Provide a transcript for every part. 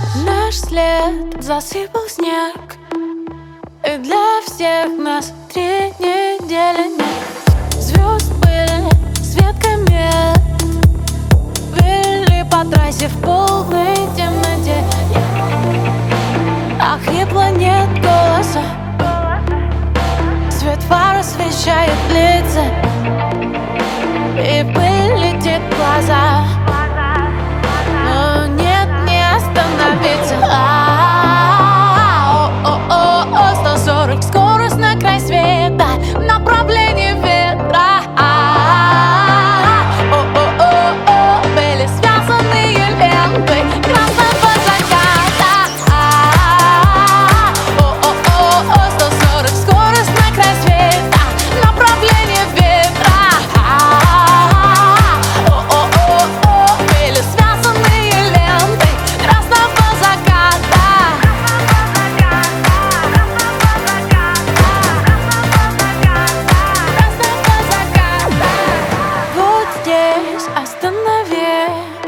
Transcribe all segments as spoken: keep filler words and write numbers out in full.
Наш след засыпал снег, и для всех нас три недели нет. Звезд были свет комет, вели по трассе в полной темноте. Охрипло, нет голоса, свет фар освещает лица, и пыль летит в глаза, но нет, не остановиться. А-а-а, сто сорок, скорость на край света, направление ветра. О-о-о-о, были связанные ленты красного заката. О-о-о-о, сто сорок, скорость на край света, направление ветра. О-о-о-о, были связанные ленты красного заката. Вот здесь останови,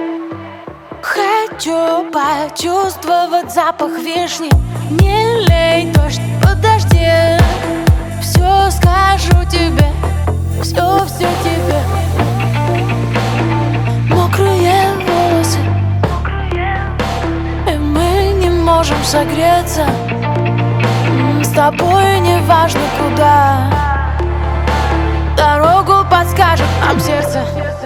хочу почувствовать запах вишни. Не лей, дождь, подожди, все скажу тебе, все, все тебе. Мокрые волосы, и мы не можем согреться. М, С тобой не важно куда, дорогу подскажет нам сердце.